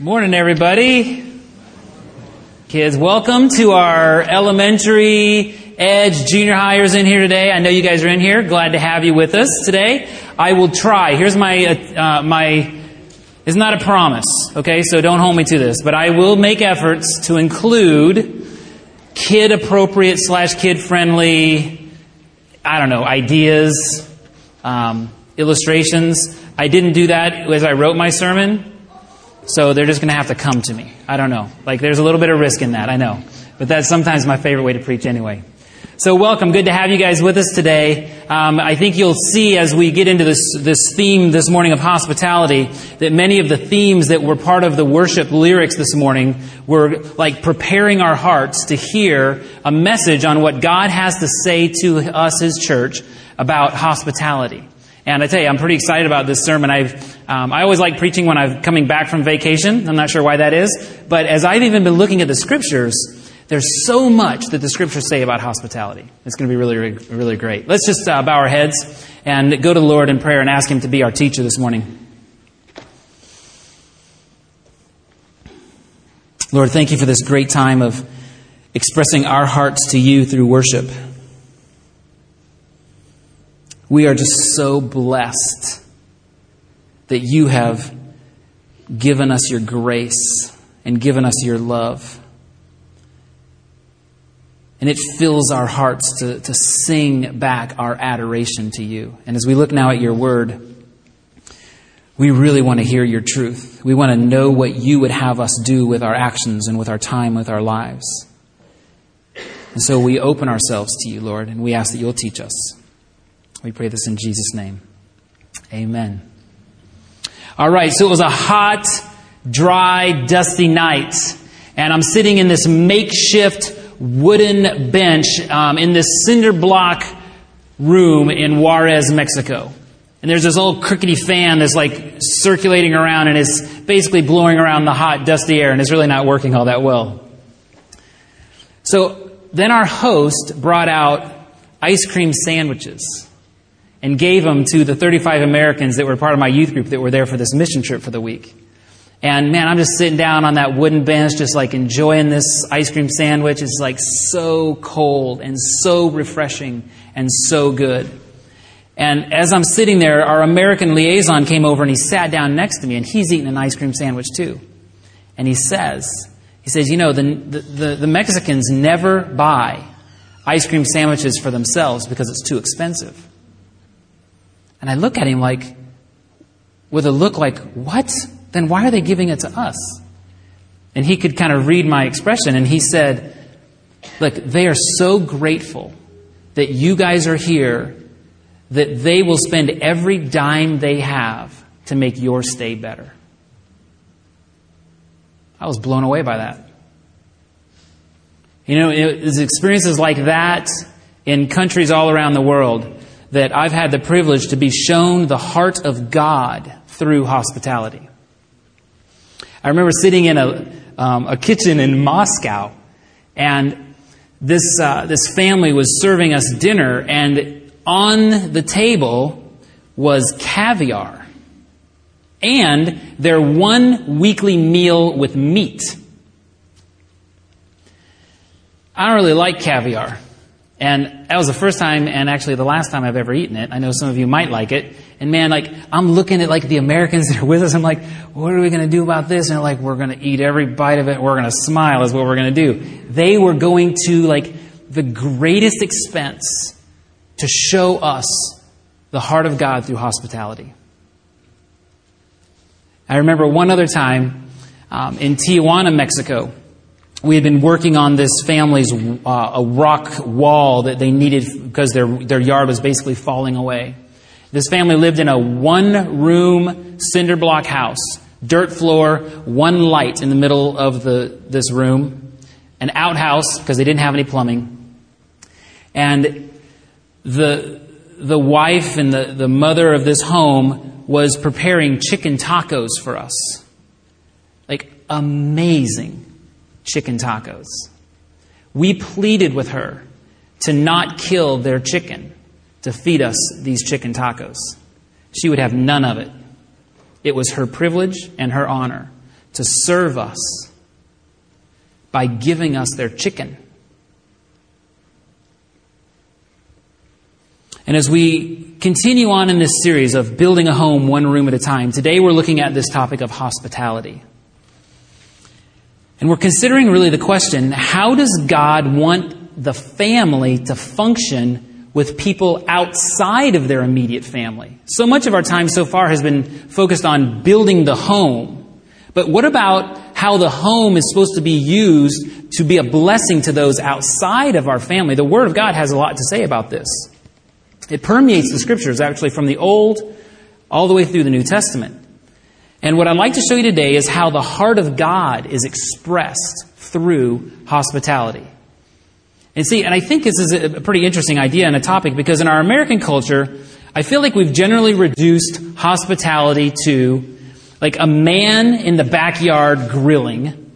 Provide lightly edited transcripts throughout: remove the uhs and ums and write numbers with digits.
Morning, everybody. Kids, welcome to our elementary, Edge, junior hires in here today. I know you guys are in here. Glad to have you with us today. I will try. Here's it's not a promise, okay? So don't hold me to this. But I will make efforts to include kid-appropriate / kid-friendly, ideas, illustrations. I didn't do that as I wrote my sermon. So they're just going to have to come to me. I don't know. There's a little bit of risk in that, I know. But that's sometimes my favorite way to preach anyway. So welcome. Good to have you guys with us today. I think you'll see as we get into this theme this morning of hospitality that many of the themes that were part of the worship lyrics this morning were preparing our hearts to hear a message on what God has to say to us, His church, about hospitality. And I tell you, I'm pretty excited about this sermon. I always like preaching when I'm coming back from vacation. I'm not sure why that is. But as I've even been looking at the Scriptures, there's so much that the Scriptures say about hospitality. It's going to be really, really great. Let's just bow our heads and go to the Lord in prayer and ask Him to be our teacher this morning. Lord, thank You for this great time of expressing our hearts to You through worship. We are just so blessed that You have given us Your grace and given us Your love. And it fills our hearts to sing back our adoration to You. And as we look now at Your Word, we really want to hear Your truth. We want to know what You would have us do with our actions and with our time, with our lives. And so we open ourselves to You, Lord, and we ask that You'll teach us. We pray this in Jesus' name. Amen. All right, so it was a hot, dry, dusty night. And I'm sitting in this makeshift wooden bench in this cinder block room in Juarez, Mexico. And there's this old crickety fan that's circulating around and is basically blowing around the hot, dusty air. And it's really not working all that well. So then our host brought out ice cream sandwiches and gave them to the 35 Americans that were part of my youth group that were there for this mission trip for the week. And man, I'm just sitting down on that wooden bench, just enjoying this ice cream sandwich. It's so cold and so refreshing and so good. And as I'm sitting there, our American liaison came over and he sat down next to me and he's eating an ice cream sandwich too. And he says, the Mexicans never buy ice cream sandwiches for themselves because it's too expensive. And I look at him with a look what? Then why are they giving it to us? And he could kind of read my expression. And he said, look, they are so grateful that you guys are here that they will spend every dime they have to make your stay better. I was blown away by that. It's experiences like that in countries all around the world that I've had the privilege to be shown the heart of God through hospitality. I remember sitting in a kitchen in Moscow, and this family was serving us dinner, and on the table was caviar and their one weekly meal with meat. I don't really like caviar. And that was the first time and actually the last time I've ever eaten it. I know some of you might like it. And man, I'm looking at the Americans that are with us. I'm what are we going to do about this? And they're we're going to eat every bite of it. We're going to smile is what we're going to do. They were going to the greatest expense to show us the heart of God through hospitality. I remember one other time in Tijuana, Mexico. We had been working on this family's a rock wall that they needed because their yard was basically falling away. This family lived in a one-room cinder block house, dirt floor, one light in the middle of this room, an outhouse because they didn't have any plumbing, and the wife and the mother of this home was preparing chicken tacos for us, amazing chicken tacos. We pleaded with her to not kill their chicken to feed us these chicken tacos. She would have none of it. It was her privilege and her honor to serve us by giving us their chicken. And as we continue on in this series of building a home one room at a time, today we're looking at this topic of hospitality. And we're considering really the question, how does God want the family to function with people outside of their immediate family? So much of our time so far has been focused on building the home. But what about how the home is supposed to be used to be a blessing to those outside of our family? The Word of God has a lot to say about this. It permeates the Scriptures, actually, from the Old all the way through the New Testament. And what I'd like to show you today is how the heart of God is expressed through hospitality. And I think this is a pretty interesting idea and a topic, because in our American culture, I feel like we've generally reduced hospitality to like a man in the backyard grilling,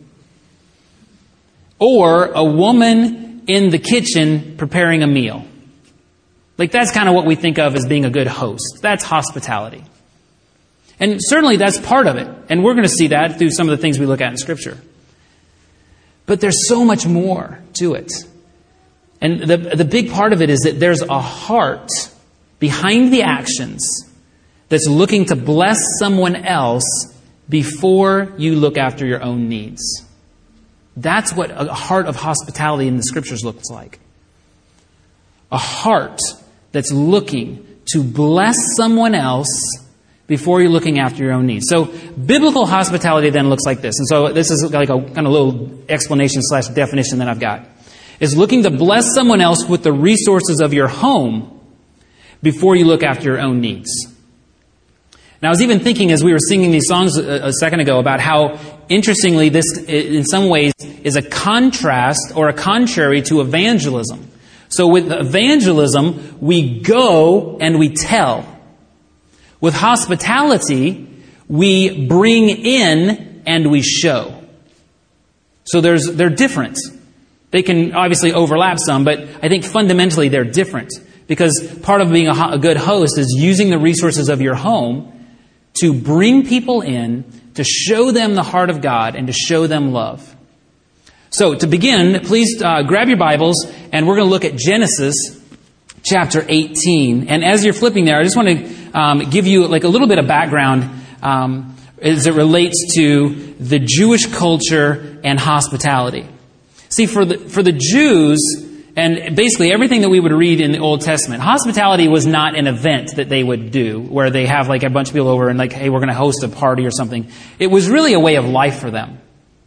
or a woman in the kitchen preparing a meal. Like that's kind of what we think of as being a good host. That's hospitality. And certainly that's part of it. And we're going to see that through some of the things we look at in Scripture. But there's so much more to it. And the big part of it is that there's a heart behind the actions that's looking to bless someone else before you look after your own needs. That's what a heart of hospitality in the Scriptures looks like. A heart that's looking to bless someone else before you're looking after your own needs. So biblical hospitality then looks like this. And so this is like a kind of little explanation / definition that I've got. Is looking to bless someone else with the resources of your home before you look after your own needs. And I was even thinking as we were singing these songs a second ago about how, interestingly, this in some ways is a contrast or a contrary to evangelism. So with evangelism, we go and we tell. With hospitality, we bring in and we show. So they're different. They can obviously overlap some, but I think fundamentally they're different. Because part of being a good host is using the resources of your home to bring people in, to show them the heart of God, and to show them love. So to begin, please grab your Bibles, and we're going to look at Genesis chapter 18. And as you're flipping there, I just want to give you like a little bit of background as it relates to the Jewish culture and hospitality. See, for the Jews, and basically everything that we would read in the Old Testament, hospitality was not an event that they would do where they have like a bunch of people over and like, hey, we're going to host a party or something. It was really a way of life for them.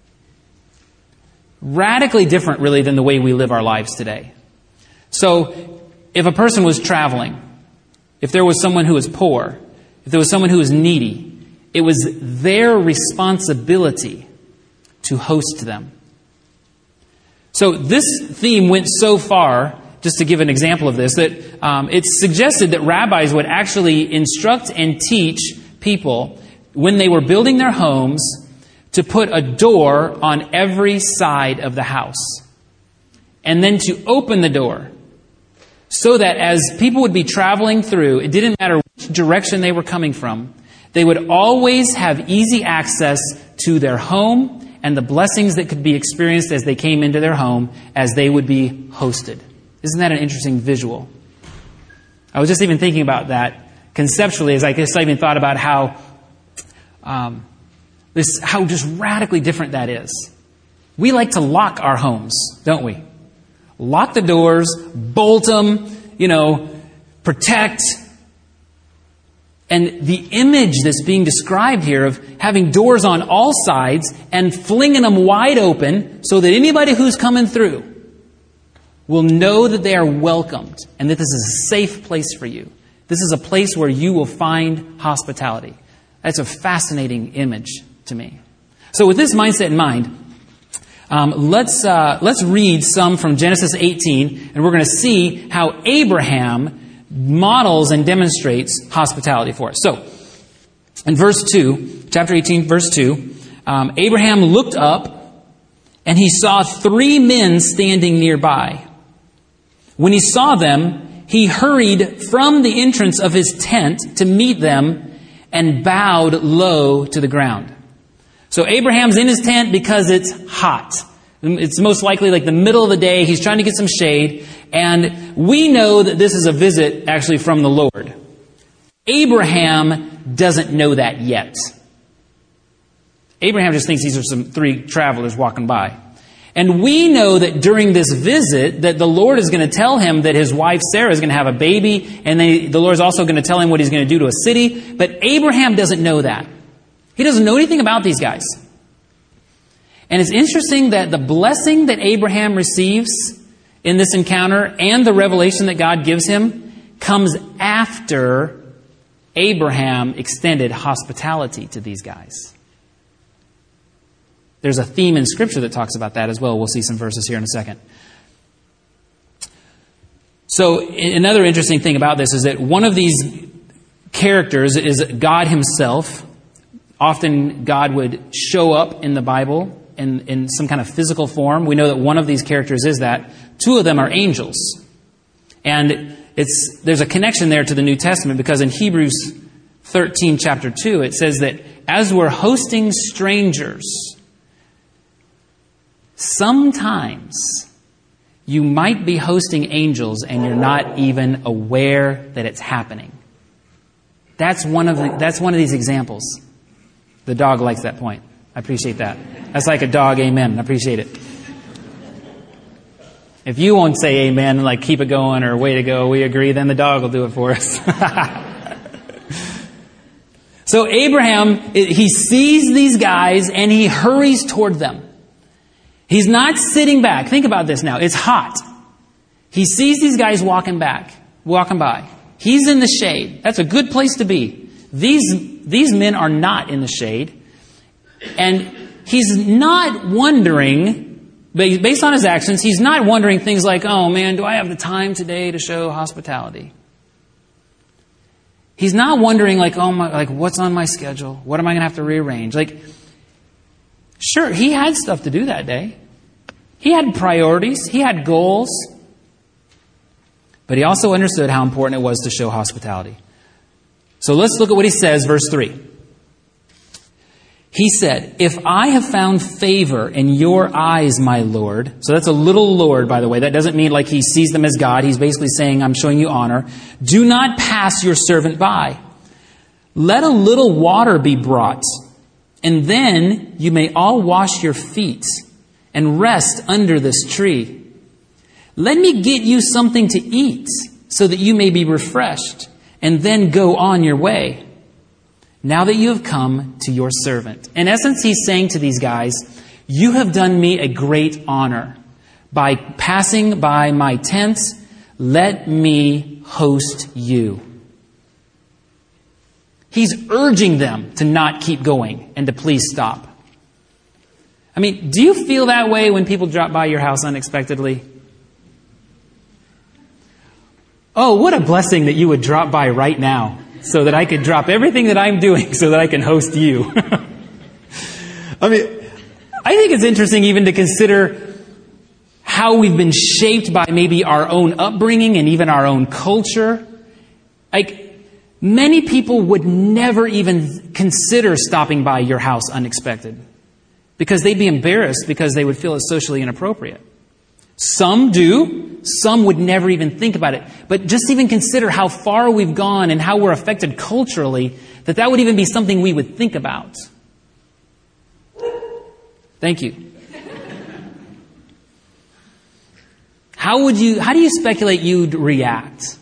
Radically different, really, than the way we live our lives today. So, if a person was traveling, if there was someone who was poor, if there was someone who was needy, it was their responsibility to host them. So this theme went so far, just to give an example of this, that it's suggested that rabbis would actually instruct and teach people when they were building their homes to put a door on every side of the house. And then to open the door so that as people would be traveling through, it didn't matter which direction they were coming from, they would always have easy access to their home and the blessings that could be experienced as they came into their home as they would be hosted. Isn't that an interesting visual? I was just even thinking about that conceptually as I even thought about how just radically different that is. We like to lock our homes, don't we? Lock the doors, bolt them, protect. And the image that's being described here of having doors on all sides and flinging them wide open so that anybody who's coming through will know that they are welcomed and that this is a safe place for you. This is a place where you will find hospitality. That's a fascinating image to me. So with this mindset in mind, let's read some from Genesis 18, and we're going to see how Abraham models and demonstrates hospitality for us. So, in verse 2, chapter 18, verse 2, Abraham looked up and he saw 3 men standing nearby. When he saw them, he hurried from the entrance of his tent to meet them and bowed low to the ground. So Abraham's in his tent because it's hot. It's most likely like the middle of the day. He's trying to get some shade. And we know that this is a visit actually from the Lord. Abraham doesn't know that yet. Abraham just thinks these are some 3 travelers walking by. And we know that during this visit that the Lord is going to tell him that his wife Sarah is going to have a baby. And the Lord is also going to tell him what he's going to do to a city. But Abraham doesn't know that. He doesn't know anything about these guys. And it's interesting that the blessing that Abraham receives in this encounter and the revelation that God gives him comes after Abraham extended hospitality to these guys. There's a theme in Scripture that talks about that as well. We'll see some verses here in a second. So another interesting thing about this is that one of these characters is God himself. Often God would show up in the Bible in some kind of physical form. We know that one of these characters is that. 2 of them are angels. And there's a connection there to the New Testament because in Hebrews 13, chapter 2, it says that as we're hosting strangers, sometimes you might be hosting angels and you're not even aware that it's happening. That's one of these examples. The dog likes that point. I appreciate that. That's like a dog, amen. I appreciate it. If you won't say amen, like keep it going or way to go, we agree, then the dog will do it for us. So Abraham, he sees these guys and he hurries toward them. He's not sitting back. Think about this now. It's hot. He sees these guys walking by. He's in the shade. That's a good place to be. These men are not in the shade. And he's not wondering, based on his actions, he's not wondering things like, oh man, do I have the time today to show hospitality? He's not wondering what's on my schedule? What am I going to have to rearrange? Sure, he had stuff to do that day. He had priorities. He had goals. But he also understood how important it was to show hospitality. So let's look at what he says, verse 3. He said, if I have found favor in your eyes, my Lord. So that's a little Lord, by the way. That doesn't mean like he sees them as God. He's basically saying, I'm showing you honor. Do not pass your servant by. Let a little water be brought, and then you may all wash your feet and rest under this tree. Let me get you something to eat so that you may be refreshed, and then go on your way. Now that you have come to your servant. In essence, he's saying to these guys, you have done me a great honor by passing by my tent. Let me host you. He's urging them to not keep going and to please stop. I mean, do you feel that way when people drop by your house unexpectedly? Oh, what a blessing that you would drop by right now so that I could drop everything that I'm doing so that I can host you. I mean, I think it's interesting even to consider how we've been shaped by maybe our own upbringing and even our own culture. Many people would never even consider stopping by your house unexpected because they'd be embarrassed because they would feel it's socially inappropriate. Some do. Some would never even think about it. But just even consider how far we've gone and how we're affected culturally, that would even be something we would think about. Thank you. How do you speculate you'd react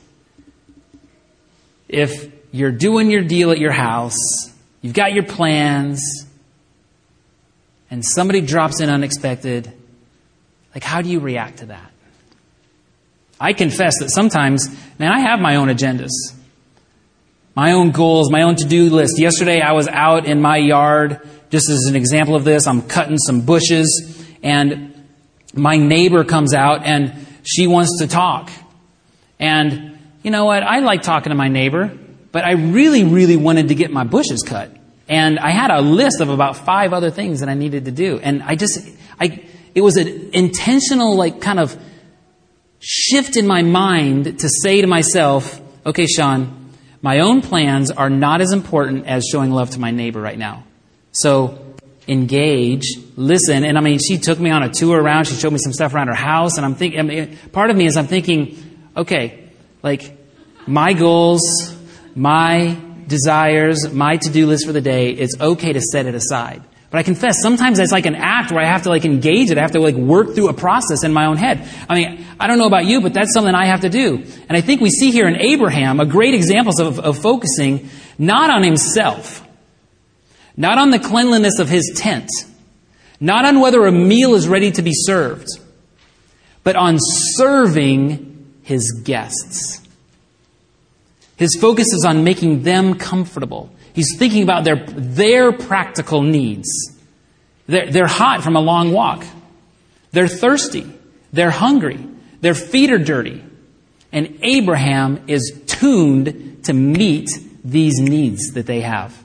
if you're doing your deal at your house, you've got your plans, and somebody drops in unexpected? How do you react to that? I confess that sometimes, man, I have my own agendas, my own goals, my own to-do list. Yesterday I was out in my yard, just as an example of this. I'm cutting some bushes, and my neighbor comes out, and she wants to talk. And you know what? I like talking to my neighbor, but I really, really wanted to get my bushes cut. And I had a list of about 5 other things that I needed to do. And it was an intentional, kind of shift in my mind to say to myself, okay, Sean, my own plans are not as important as showing love to my neighbor right now. So engage, listen. And I mean, she took me on a tour around. She showed me some stuff around her house. And I'm thinking, I mean, part of me is I'm thinking, okay, like my goals, my desires, my to-do list for the day, it's okay to set it aside. But I confess, sometimes it's like an act where I have to like engage it. I have to like work through a process in my own head. I mean, I don't know about you, but that's something I have to do. And I think we see here in Abraham a great example of focusing not on himself, not on the cleanliness of his tent, not on whether a meal is ready to be served, but on serving his guests. His focus is on making them comfortable. He's thinking about their practical needs. They're hot from a long walk. They're thirsty. They're hungry. Their feet are dirty. And Abraham is tuned to meet these needs that they have.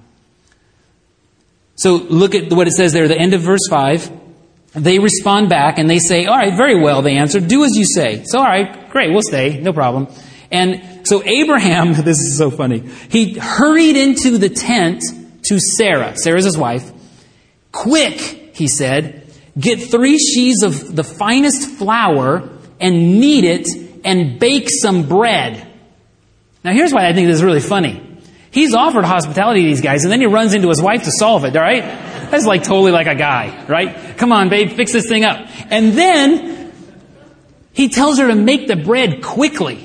So look at what it says there at the end of verse 5. They respond back and they say, all right, very well, they answered. Do as you say. So all right, great, we'll stay. No problem. And so Abraham, this is so funny, he hurried into the tent to Sarah. Sarah's his wife. Quick, he said, get 3 sheaves of the finest flour and knead it and bake some bread. Now here's why I think this is really funny. He's offered hospitality to these guys and then he runs into his wife to solve it, all right? That's like totally like a guy, right? Come on, babe, fix this thing up. And then he tells her to make the bread quickly.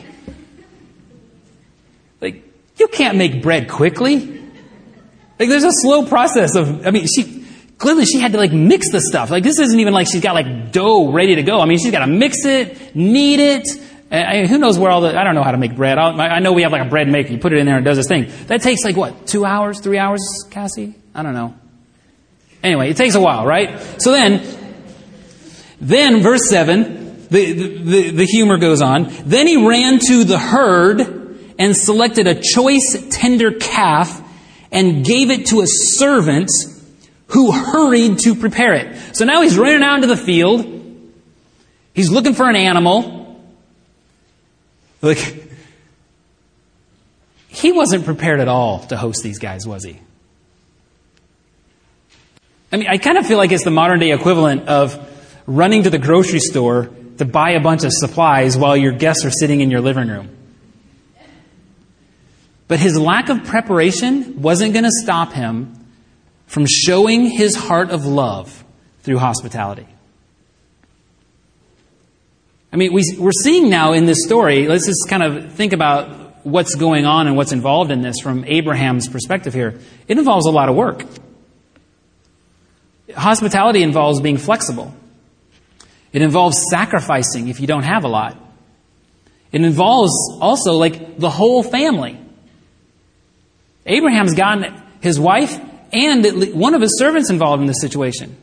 Like, you can't make bread quickly. Like, there's a slow process of, I mean, she had to like mix the stuff. Like, this isn't even like she's got like dough ready to go. I mean, she's got to mix it, knead it. Who knows where I don't know how to make bread. I know we have like a bread maker. You put it in there and it does this thing. That takes like what, 2 hours, 3 hours, Cassie? I don't know. Anyway, it takes a while, right? So then verse 7, the humor goes on. Then he ran to the herd and selected a choice tender calf and gave it to a servant who hurried to prepare it. So now he's running out into the field. He's looking for an animal. Like, he wasn't prepared at all to host these guys, was he? I mean, I kind of feel like it's the modern day equivalent of running to the grocery store to buy a bunch of supplies while your guests are sitting in your living room. But his lack of preparation wasn't going to stop him from showing his heart of love through hospitality. I mean, we're seeing now in this story, let's just kind of think about what's going on and what's involved in this from Abraham's perspective here. It involves a lot of work. Hospitality involves being flexible. It involves sacrificing if you don't have a lot. It involves also like the whole family. Abraham's gotten his wife and one of his servants involved in this situation.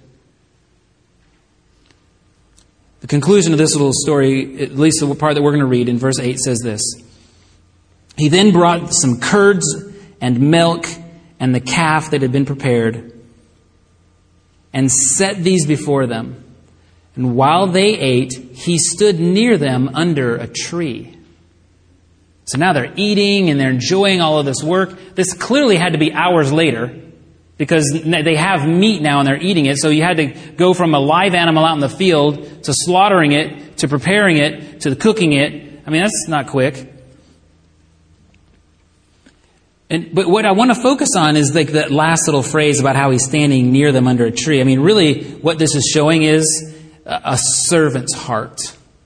The conclusion of this little story, at least the part that we're going to read in verse 8, says this. He then brought some curds and milk and the calf that had been prepared and set these before them. And while they ate, he stood near them under a tree. So now they're eating and they're enjoying all of this work. This clearly had to be hours later because they have meat now and they're eating it. So you had to go from a live animal out in the field to slaughtering it, to preparing it, to cooking it. I mean, that's not quick. But what I want to focus on is like that last little phrase about how he's standing near them under a tree. I mean, really what this is showing is a servant's heart.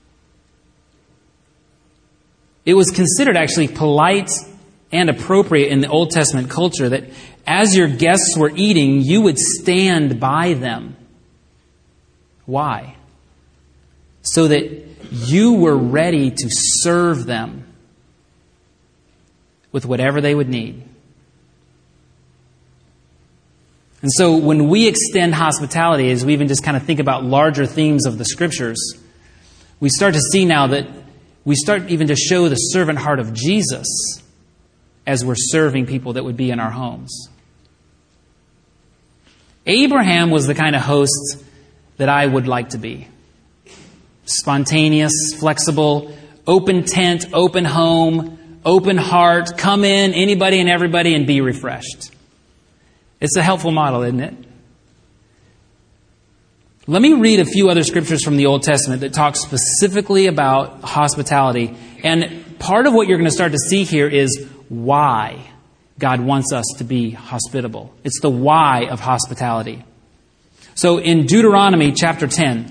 It was considered actually polite and appropriate in the Old Testament culture that as your guests were eating, you would stand by them. Why? So that you were ready to serve them with whatever they would need. And so when we extend hospitality, as we even just kind of think about larger themes of the Scriptures, we start to see now that we start even to show the servant heart of Jesus as we're serving people that would be in our homes. Abraham was the kind of host that I would like to be. Spontaneous, flexible, open tent, open home, open heart, come in, anybody and everybody, and be refreshed. It's a helpful model, isn't it? Let me read a few other scriptures from the Old Testament that talk specifically about hospitality. And part of what you're going to start to see here is why God wants us to be hospitable. It's the why of hospitality. So in Deuteronomy chapter 10,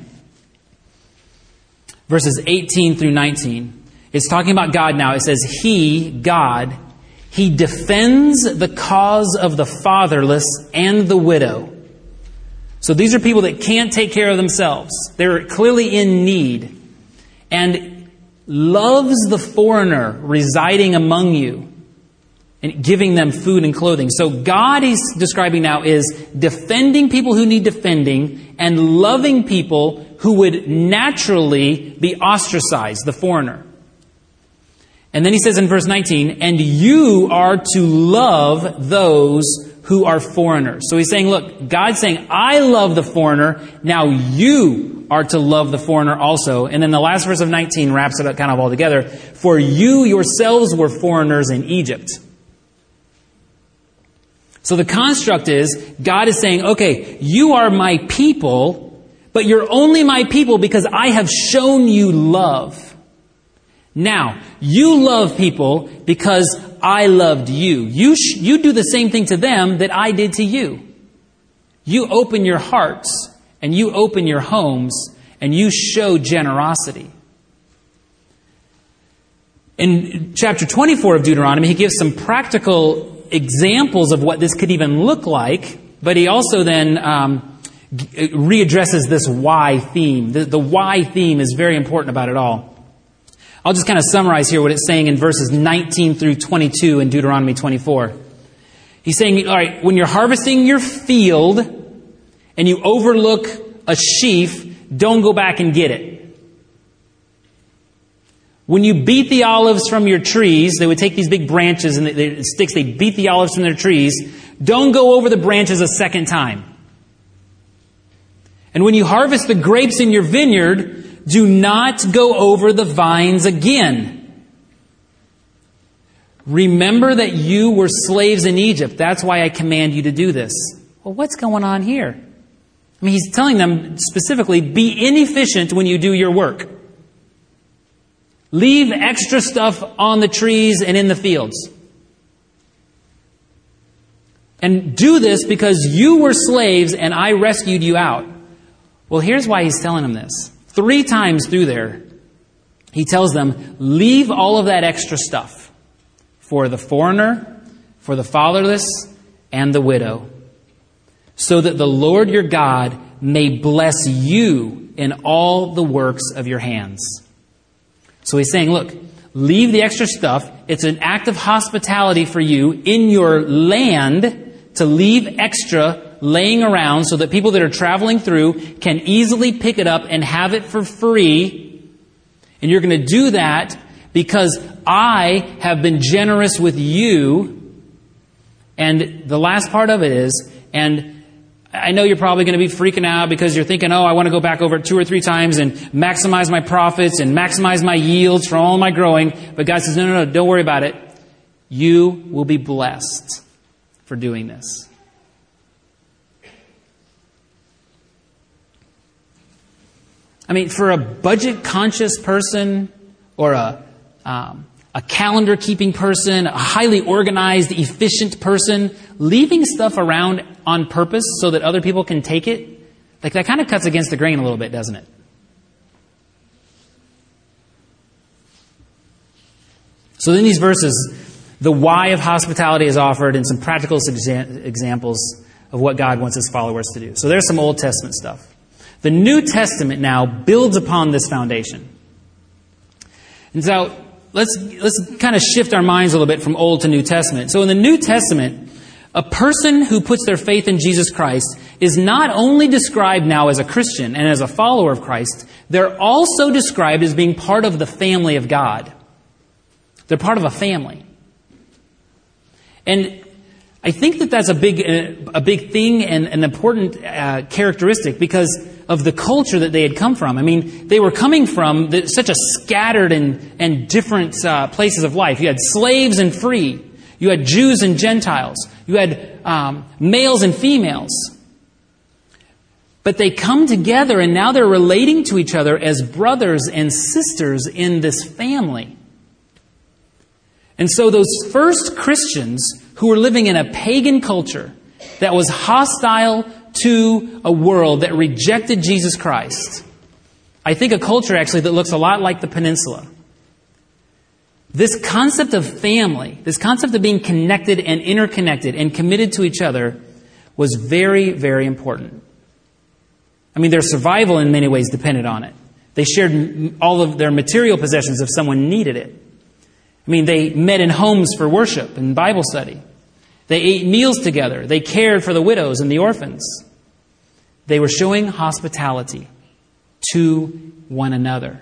verses 18 through 19, it's talking about God now. It says, He, God, He defends the cause of the fatherless and the widow. So these are people that can't take care of themselves. They're clearly in need. And loves the foreigner residing among you and giving them food and clothing. So God, He's describing now, is defending people who need defending and loving people who would naturally be ostracized, the foreigner. And then He says in verse 19, and you are to love those who are foreigners. So He's saying, look, God's saying, I love the foreigner. Now you are to love the foreigner also. And then the last verse of 19 wraps it up kind of all together. For you yourselves were foreigners in Egypt. So the construct is, God is saying, okay, you are my people, but you're only my people because I have shown you love. Now, you love people because I loved you. You do the same thing to them that I did to you. You open your hearts and you open your homes and you show generosity. In chapter 24 of Deuteronomy, He gives some practical examples of what this could even look like, but He also then readdresses this why theme. The why theme is very important about it all. I'll just kind of summarize here what it's saying in verses 19 through 22 in Deuteronomy 24. He's saying, all right, when you're harvesting your field and you overlook a sheaf, don't go back and get it. When you beat the olives from your trees, they would take these big branches and sticks, they beat the olives from their trees. Don't go over the branches a second time. And when you harvest the grapes in your vineyard, do not go over the vines again. Remember that you were slaves in Egypt. That's why I command you to do this. Well, what's going on here? I mean, He's telling them specifically, be inefficient when you do your work. Leave extra stuff on the trees and in the fields. And do this because you were slaves and I rescued you out. Well, here's why He's telling them this. 3 times through there, He tells them, leave all of that extra stuff for the foreigner, for the fatherless, and the widow, so that the Lord your God may bless you in all the works of your hands. So He's saying, look, leave the extra stuff. It's an act of hospitality for you in your land to leave extra laying around so that people that are traveling through can easily pick it up and have it for free. And you're going to do that because I have been generous with you. And the last part of it is, and I know you're probably going to be freaking out because you're thinking, oh, I want to go back over it 2 or 3 times and maximize my profits and maximize my yields from all my growing. But God says, no, don't worry about it. You will be blessed for doing this. I mean, for a budget-conscious person or a calendar-keeping person, a highly organized, efficient person, leaving stuff around on purpose so that other people can take it, like that kind of cuts against the grain a little bit, doesn't it? So in these verses, the why of hospitality is offered and some practical examples of what God wants His followers to do. So there's some Old Testament stuff. The New Testament now builds upon this foundation. And so let's kind of shift our minds a little bit from Old to New Testament. So in the New Testament, a person who puts their faith in Jesus Christ is not only described now as a Christian and as a follower of Christ, they're also described as being part of the family of God. They're part of a family. And I think that that's a big thing and an important characteristic because of the culture that they had come from. I mean, they were coming from such a scattered and different places of life. You had slaves and free. You had Jews and Gentiles. You had males and females. But they come together and now they're relating to each other as brothers and sisters in this family. And so those first Christians who were living in a pagan culture that was hostile to a world that rejected Jesus Christ, I think a culture actually that looks a lot like the peninsula. This concept of family, this concept of being connected and interconnected and committed to each other was very, very important. I mean, their survival in many ways depended on it. They shared all of their material possessions if someone needed it. I mean, they met in homes for worship and Bible study. They ate meals together. They cared for the widows and the orphans. They were showing hospitality to one another.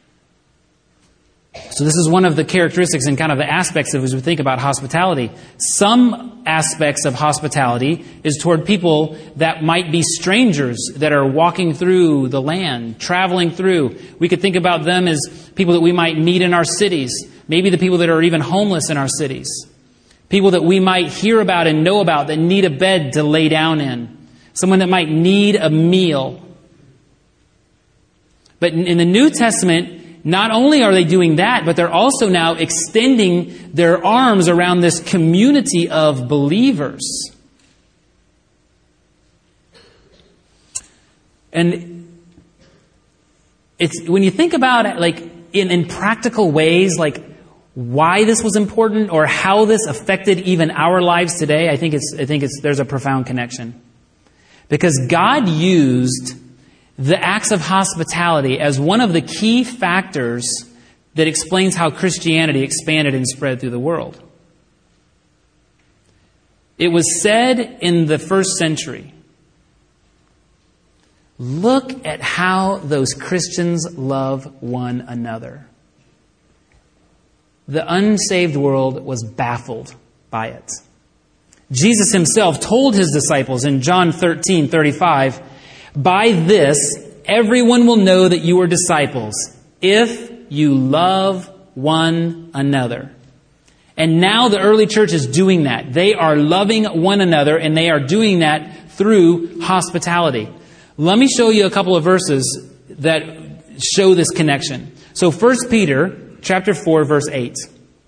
So this is one of the characteristics and kind of the aspects of as we think about hospitality. Some aspects of hospitality is toward people that might be strangers that are walking through the land, traveling through. We could think about them as people that we might meet in our cities. Maybe the people that are even homeless in our cities. People that we might hear about and know about that need a bed to lay down in. Someone that might need a meal. But in the New Testament, not only are they doing that, but they're also now extending their arms around this community of believers. And it's when you think about it, like in practical ways, like why this was important or how this affected even our lives today, I think there's a profound connection. Because God used the acts of hospitality as one of the key factors that explains how Christianity expanded and spread through the world. It was said in the first century, look at how those Christians love one another. The unsaved world was baffled by it. Jesus himself told his disciples in John 13:35, by this, everyone will know that you are disciples, if you love one another. And now the early church is doing that. They are loving one another, and they are doing that through hospitality. Let me show you a couple of verses that show this connection. So 1 Peter chapter 4, verse 8.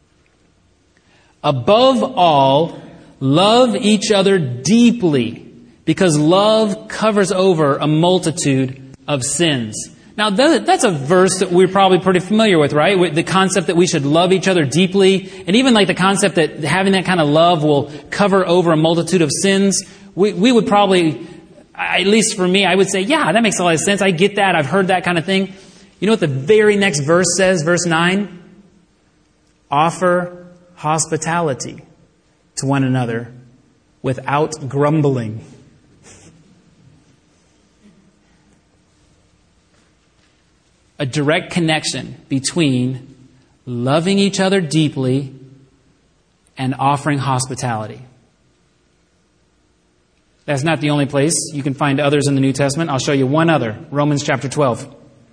Above all, love each other deeply, because love covers over a multitude of sins. Now, that's a verse that we're probably pretty familiar with, right? With the concept that we should love each other deeply, and even like the concept that having that kind of love will cover over a multitude of sins. We would probably, at least for me, I would say, yeah, that makes a lot of sense. I get that. I've heard that kind of thing. You know what the very next verse says, verse 9? Offer hospitality to one another without grumbling. A direct connection between loving each other deeply and offering hospitality. That's not the only place. You can find others in the New Testament. I'll show you one other. Romans chapter 12.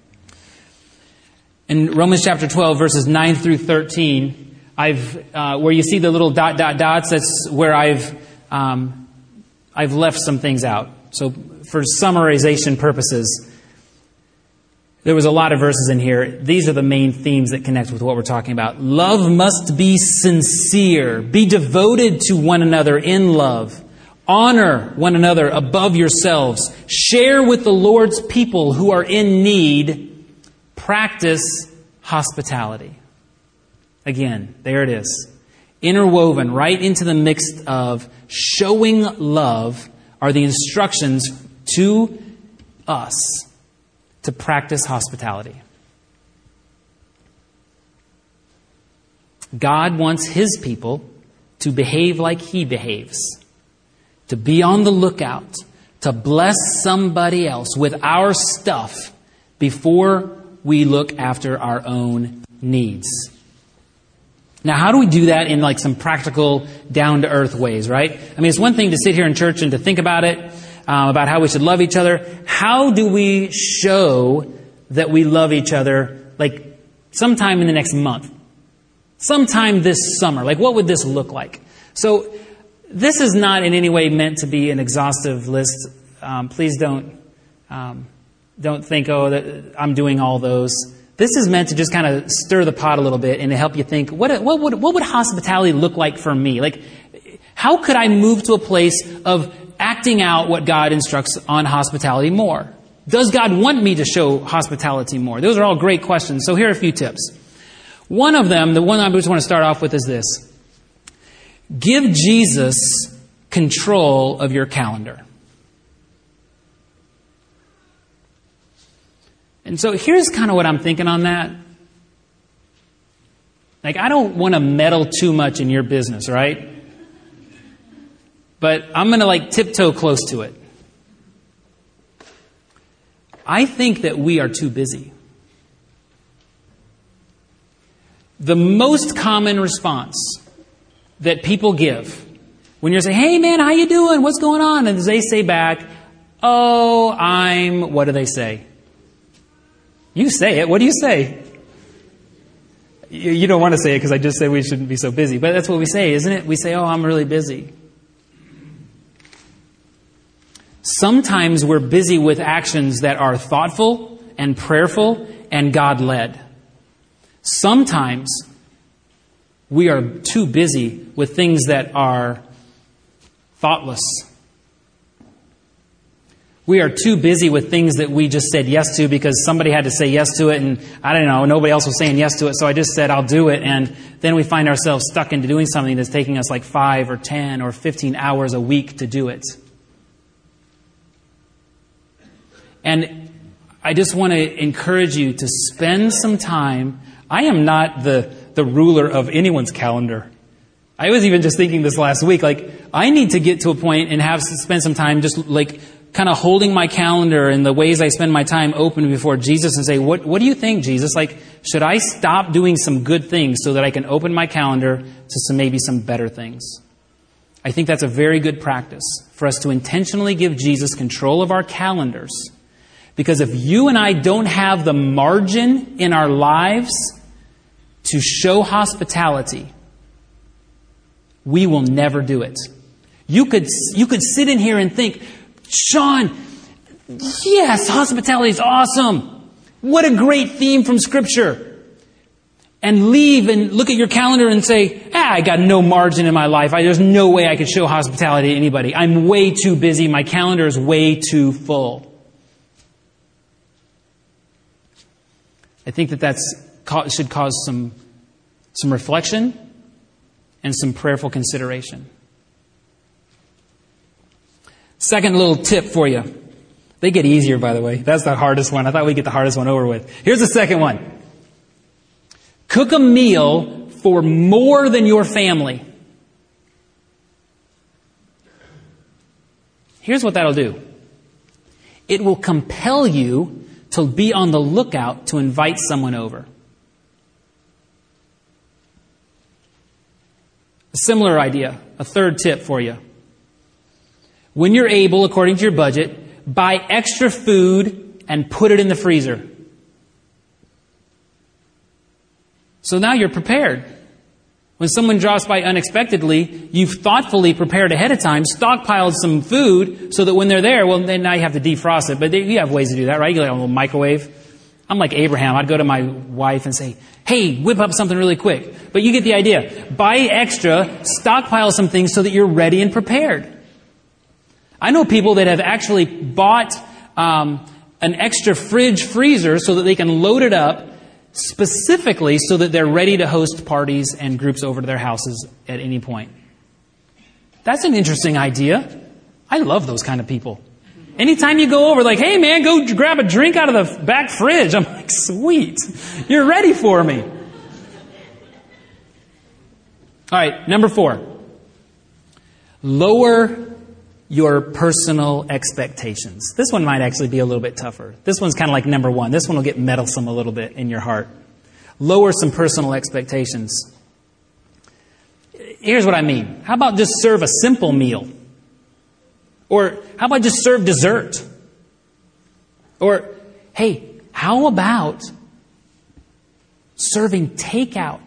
In Romans chapter 12, verses 9 through 13, where you see the little dots, that's where I've left some things out. So for summarization purposes, there was a lot of verses in here. These are the main themes that connect with what we're talking about. Love must be sincere. Be devoted to one another in love. Honor one another above yourselves. Share with the Lord's people who are in need. Practice hospitality. Again, there it is. Interwoven right into the mix of showing love are the instructions to us to practice hospitality. God wants His people to behave like He behaves, to be on the lookout, to bless somebody else with our stuff before we look after our own needs. Now, how do we do that in like some practical, down-to-earth ways, right? I mean, it's one thing to sit here in church and to think about it, about how we should love each other. How do we show that we love each other, like sometime in the next month? Sometime this summer? Like, what would this look like? So, this is not in any way meant to be an exhaustive list. Please don't Don't think, that I'm doing all those. This is meant to just kind of stir the pot a little bit and to help you think, what would hospitality look like for me? Like, how could I move to a place of acting out what God instructs on hospitality more? Does God want me to show hospitality more? Those are all great questions. So here are a few tips. One of them, the one I just want to start off with, is this. Give Jesus control of your calendar. And so here's kind of what I'm thinking on that. Like, I don't want to meddle too much in your business, right? But I'm going to tiptoe close to it. I think that we are too busy. The most common response that people give when you're saying, hey man, how you doing? What's going on? And they say back, what do they say? You say it. What do you say? You don't want to say it because I just said we shouldn't be so busy. But that's what we say, isn't it? We say, I'm really busy. Sometimes we're busy with actions that are thoughtful and prayerful and God-led. Sometimes we are too busy with things that are thoughtless. We are too busy with things that we just said yes to because somebody had to say yes to it, and I don't know, nobody else was saying yes to it, so I just said I'll do it, and then we find ourselves stuck into doing something that's taking us 5 or 10 or 15 hours a week to do it. And I just want to encourage you to spend some time. I am not the ruler of anyone's calendar. I was even just thinking this last week, I need to get to a point and spend some time just kind of holding my calendar and the ways I spend my time open before Jesus and say, what do you think, Jesus? Should I stop doing some good things so that I can open my calendar to maybe some better things? I think that's a very good practice for us to intentionally give Jesus control of our calendars. Because if you and I don't have the margin in our lives to show hospitality, we will never do it. You could sit in here and think, Sean, yes, hospitality is awesome. What a great theme from Scripture. And leave and look at your calendar and say, I got no margin in my life. There's no way I could show hospitality to anybody. I'm way too busy. My calendar is way too full. I think that should cause some reflection and some prayerful consideration. Second little tip for you. They get easier, by the way. That's the hardest one. I thought we'd get the hardest one over with. Here's the second one. Cook a meal for more than your family. Here's what that'll do. It will compel you to be on the lookout to invite someone over. A similar idea, a third tip for you. When you're able, according to your budget, buy extra food and put it in the freezer. So now you're prepared. When someone drops by unexpectedly, you've thoughtfully prepared ahead of time, stockpiled some food so that when they're there, then now you have to defrost it. But you have ways to do that, right? You got a little microwave. I'm like Abraham. I'd go to my wife and say, hey, whip up something really quick. But you get the idea. Buy extra, stockpile some things so that you're ready and prepared. I know people that have actually bought an extra freezer so that they can load it up specifically so that they're ready to host parties and groups over to their houses at any point. That's an interesting idea. I love those kind of people. Anytime you go over, hey man, go grab a drink out of the back fridge. I'm like, sweet. You're ready for me. All right, number 4. Lower your personal expectations. This one might actually be a little bit tougher. This one's kind of like number 1. This one will get meddlesome a little bit in your heart. Lower some personal expectations. Here's what I mean. How about just serve a simple meal? Or how about just serve dessert? Or, hey, how about serving takeout?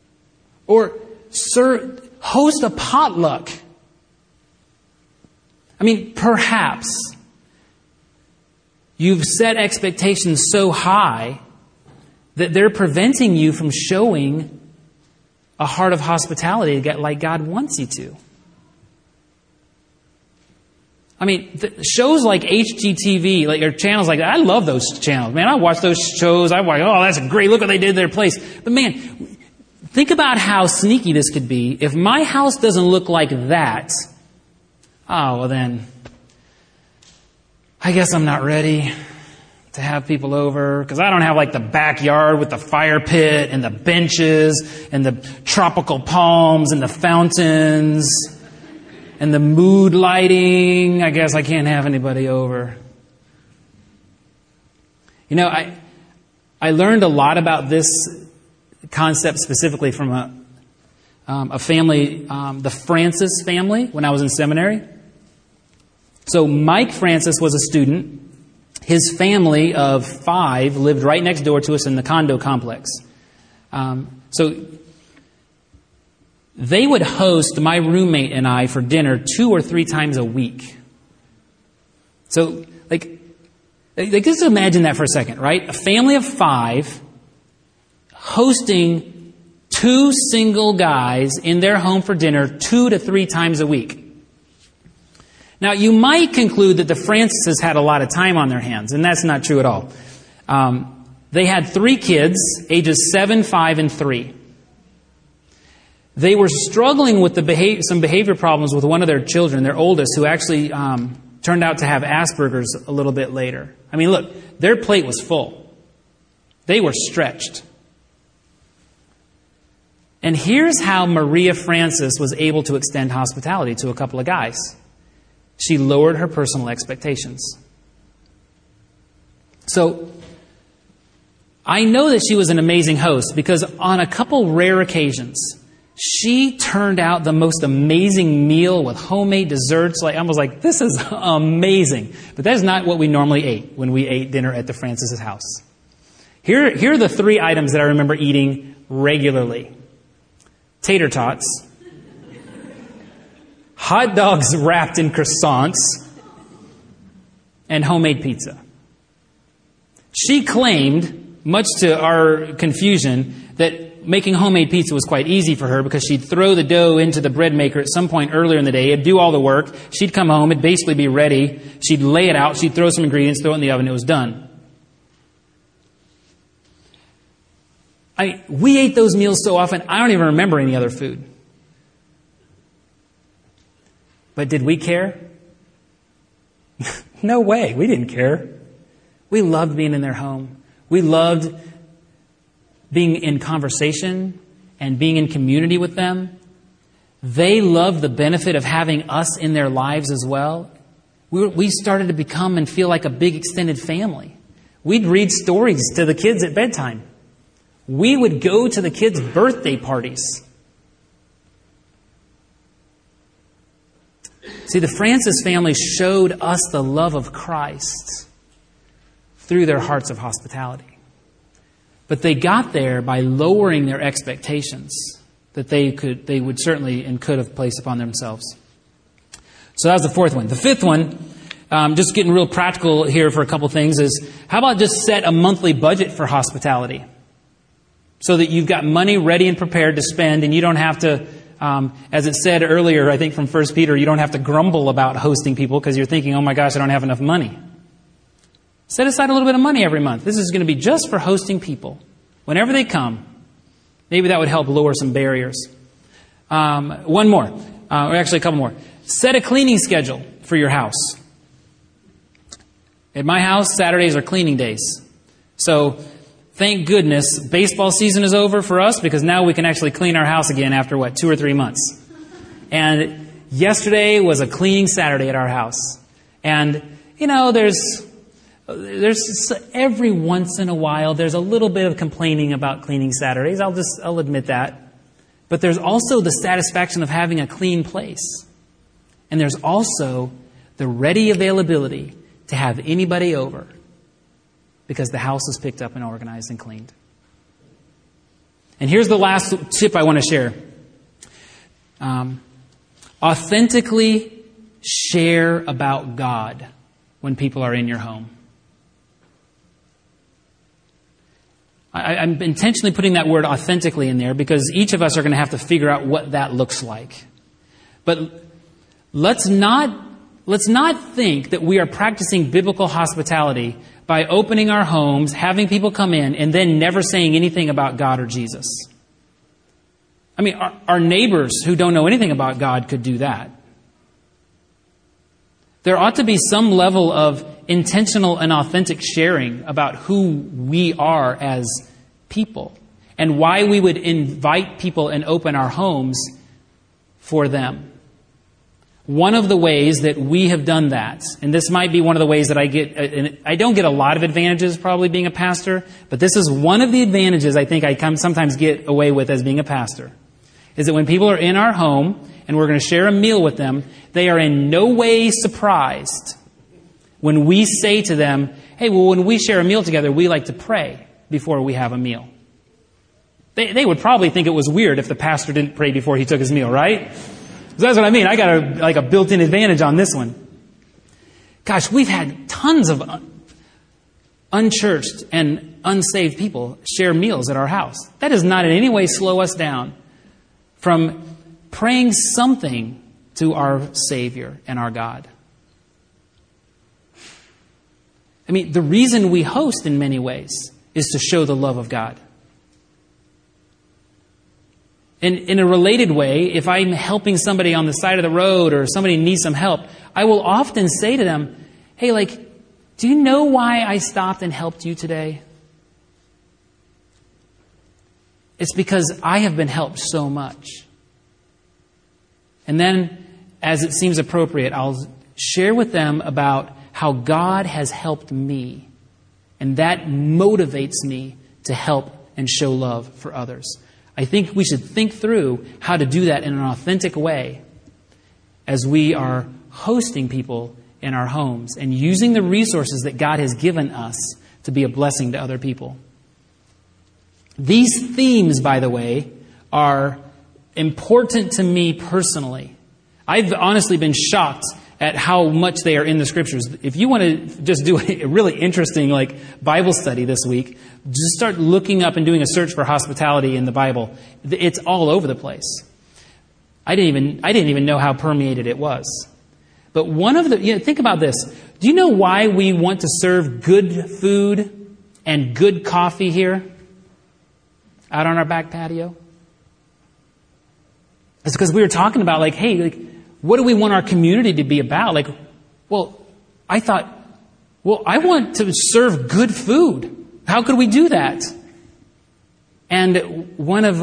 Or host a potluck. I mean, perhaps you've set expectations so high that they're preventing you from showing a heart of hospitality like God wants you to. I mean, shows like HGTV, or channels like that, I love those channels. Man, I watch those shows. I watch, oh, that's great. Look what they did to their place. But man, think about how sneaky this could be. If my house doesn't look like that, oh, well then, I guess I'm not ready to have people over, because I don't have like the backyard with the fire pit and the benches and the tropical palms and the fountains and the mood lighting. I guess I can't have anybody over. You know, I learned a lot about this concept specifically from a family, the Francis family, when I was in seminary. So Mike Francis was a student. His family of 5 lived right next door to us in the condo complex. So they would host my roommate and I for dinner 2 or 3 times a week. So, just imagine that for a second, right? A family of 5 hosting 2 single guys in their home for dinner 2 to 3 times a week. Now, you might conclude that the Francises had a lot of time on their hands, and that's not true at all. They had 3 kids, ages 7, 5, and 3. They were struggling with some behavior problems with one of their children, their oldest, who actually turned out to have Asperger's a little bit later. I mean, look, their plate was full. They were stretched. And here's how Maria Francis was able to extend hospitality to a couple of guys. She lowered her personal expectations. So, I know that she was an amazing host because on a couple rare occasions, she turned out the most amazing meal with homemade desserts. I was like, this is amazing. But that is not what we normally ate when we ate dinner at the Francis' house. Here are the 3 items that I remember eating regularly. Tater tots, hot dogs wrapped in croissants, and homemade pizza. She claimed, much to our confusion, that making homemade pizza was quite easy for her because she'd throw the dough into the bread maker at some point earlier in the day. It'd do all the work. She'd come home. It'd basically be ready. She'd lay it out. She'd throw some ingredients, throw it in the oven. It was done. We ate those meals so often, I don't even remember any other food. But did we care? No way. We didn't care. We loved being in their home. We loved being in conversation and being in community with them. They loved the benefit of having us in their lives as well. We started to become and feel like a big extended family. We'd read stories to the kids at bedtime. We would go to the kids' birthday parties. See, the Francis family showed us the love of Christ through their hearts of hospitality. But they got there by lowering their expectations that they would certainly and could have placed upon themselves. So that was the 4th one. The 5th one, just getting real practical here for a couple things, is how about just set a monthly budget for hospitality so that you've got money ready and prepared to spend, and you don't have to, as it said earlier, I think from 1 Peter, you don't have to grumble about hosting people because you're thinking, oh my gosh, I don't have enough money. Set aside a little bit of money every month. This is going to be just for hosting people. Whenever they come, maybe that would help lower some barriers. One more, or actually a couple more. Set a cleaning schedule for your house. At my house, Saturdays are cleaning days. So thank goodness baseball season is over for us, because now we can actually clean our house again after, 2 or 3 months. And yesterday was a cleaning Saturday at our house. And, there's every once in a while, there's a little bit of complaining about cleaning Saturdays. I'll admit that. But there's also the satisfaction of having a clean place. And there's also the ready availability to have anybody over because the house is picked up and organized and cleaned. And here's the last tip I want to share. Authentically share about God when people are in your home? I'm intentionally putting that word authentically in there because each of us are going to have to figure out what that looks like. But let's not think that we are practicing biblical hospitality by opening our homes, having people come in, and then never saying anything about God or Jesus. I mean, our neighbors who don't know anything about God could do that. There ought to be some level of intentional and authentic sharing about who we are as people and why we would invite people and open our homes for them. One of the ways that we have done that, and this might be one of the ways that I don't get a lot of advantages probably being a pastor, but this is one of the advantages I think I sometimes get away with as being a pastor, is that when people are in our home and we're going to share a meal with them, they are in no way surprised when we say to them, hey, well, when we share a meal together, we like to pray before we have a meal. They would probably think it was weird if the pastor didn't pray before he took his meal, right? So that's what I mean. I got a built-in advantage on this one. Gosh, we've had tons of unchurched and unsaved people share meals at our house. That does not in any way slow us down from praying something to our Savior and our God. I mean, the reason we host in many ways is to show the love of God. And in a related way, if I'm helping somebody on the side of the road or somebody needs some help, I will often say to them, hey, do you know why I stopped and helped you today? It's because I have been helped so much. And then, as it seems appropriate, I'll share with them about how God has helped me. And that motivates me to help and show love for others. I think we should think through how to do that in an authentic way as we are hosting people in our homes and using the resources that God has given us to be a blessing to other people. These themes, by the way, are important to me personally. I've honestly been shocked at how much they are in the Scriptures. If you want to just do a really interesting Bible study this week, just start looking up and doing a search for hospitality in the Bible. It's all over the place. I didn't even know how permeated it was. But think about this. Do you know why we want to serve good food and good coffee here out on our back patio? It's because we were talking about what do we want our community to be about? I want to serve good food. How could we do that? And one of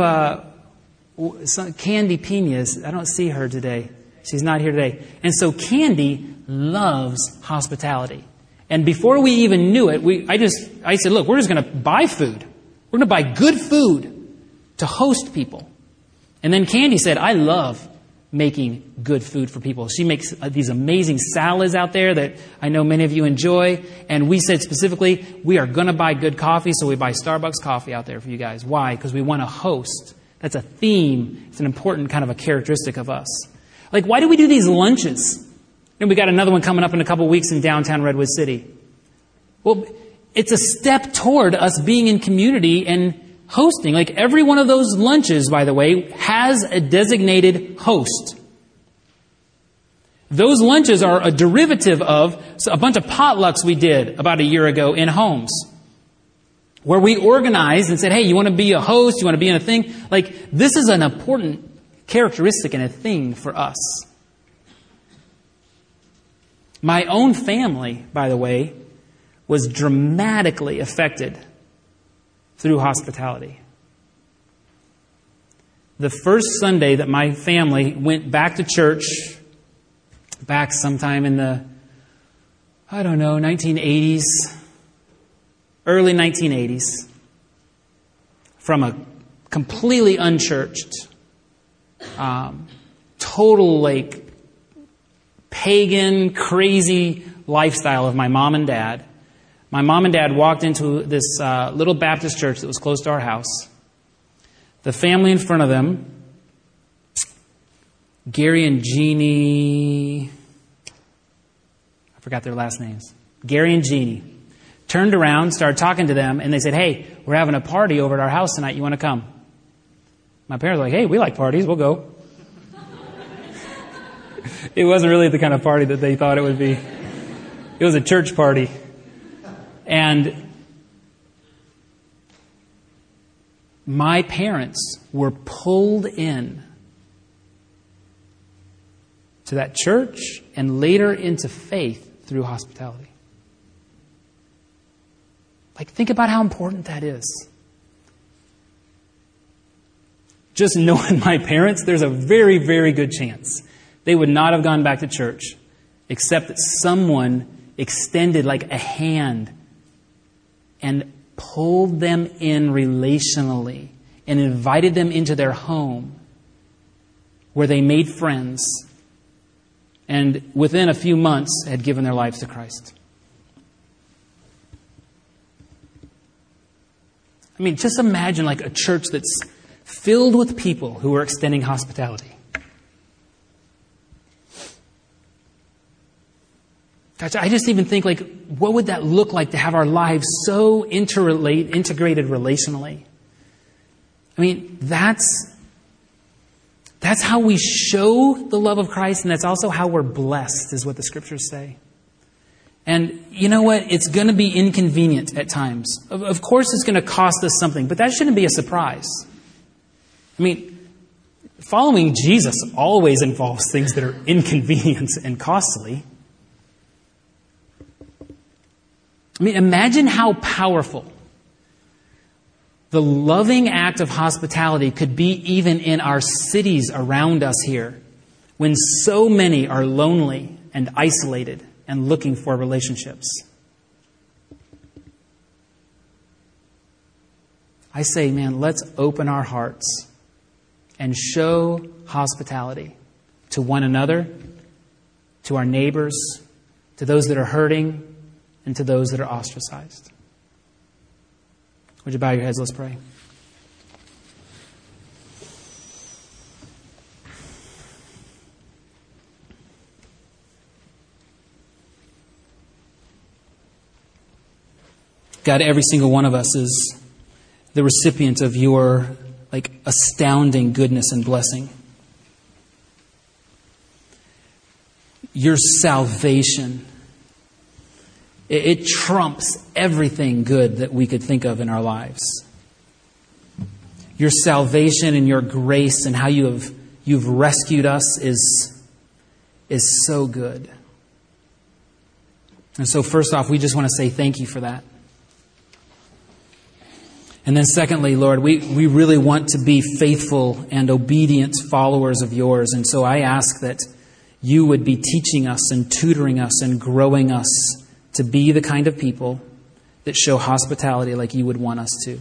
Candy Piñas, I don't see her today. She's not here today. And so Candy loves hospitality. And before we even knew it, I said, look, we're just going to buy food. We're going to buy good food to host people. And then Candy said, I love making good food for people. She makes these amazing salads out there that I know many of you enjoy. And we said specifically, we are going to buy good coffee, so we buy Starbucks coffee out there for you guys. Why? Because we want to host. That's a theme. It's an important kind of a characteristic of us. Why do we do these lunches? And we got another one coming up in a couple weeks in downtown Redwood City. Well, it's a step toward us being in community and hosting. Every one of those lunches, by the way, has a designated host. Those lunches are a derivative of a bunch of potlucks we did about a year ago in homes, where we organized and said, hey, you want to be a host? You want to be in a thing? This is an important characteristic and a thing for us. My own family, by the way, was dramatically affected through hospitality. The first Sunday that my family went back to church, back sometime in the, 1980s, early 1980s, from a completely unchurched, total pagan, crazy lifestyle of my mom and dad. My mom and dad walked into this little Baptist church that was close to our house. The family in front of them, Gary and Jeannie, forgot their last names, Gary and Jeannie, turned around, started talking to them, and they said, hey, we're having a party over at our house tonight. You want to come? My parents were like, hey, we like parties. We'll go. It wasn't really the kind of party that they thought it would be. It was a church party. And my parents were pulled in to that church and later into faith through hospitality. Like, think about how important that is. Just knowing my parents, there's a very, very good chance they would not have gone back to church except that someone extended like a hand and pulled them in relationally and invited them into their home where they made friends and within a few months had given their lives to Christ. I mean, just imagine like a church that's filled with people who are extending hospitality. Gosh, I just even think, like, what would that look like to have our lives so integrated relationally? I mean, that's how we show the love of Christ, and that's also how we're blessed, is what the Scriptures say. And you know what? It's going to be inconvenient at times. Of course it's going to cost us something, but that shouldn't be a surprise. I mean, following Jesus always involves things that are inconvenient and costly. I mean, imagine how powerful the loving act of hospitality could be even in our cities around us here, when so many are lonely and isolated and looking for relationships. I say, man, let's open our hearts and show hospitality to one another, to our neighbors, to those that are hurting, and to those that are ostracized. Would you bow your heads? Let's pray. God, every single one of us is the recipient of your astounding goodness and blessing. Your salvation, it trumps everything good that we could think of in our lives. Your salvation and your grace and how you've rescued us is so good. And so first off, we just want to say thank you for that. And then secondly, Lord, we really want to be faithful and obedient followers of yours. And so I ask that you would be teaching us and tutoring us and growing us to be the kind of people that show hospitality like you would want us to.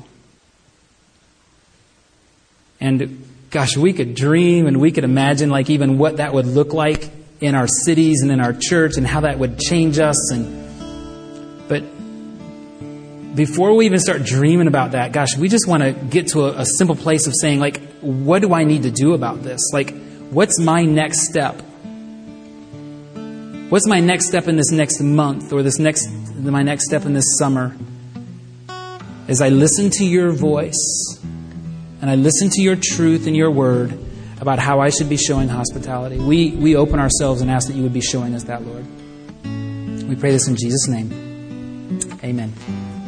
And gosh, we could dream and we could imagine like even what that would look like in our cities and in our church and how that would change us. But before we even start dreaming about that, gosh, we just want to get to a simple place of saying, like, what do I need to do about this? Like, what's my next step? What's my next step in this next month or my next step in this summer? As I listen to your voice and I listen to your truth and your word about how I should be showing hospitality. We open ourselves and ask that you would be showing us that, Lord. We pray this in Jesus' name. Amen.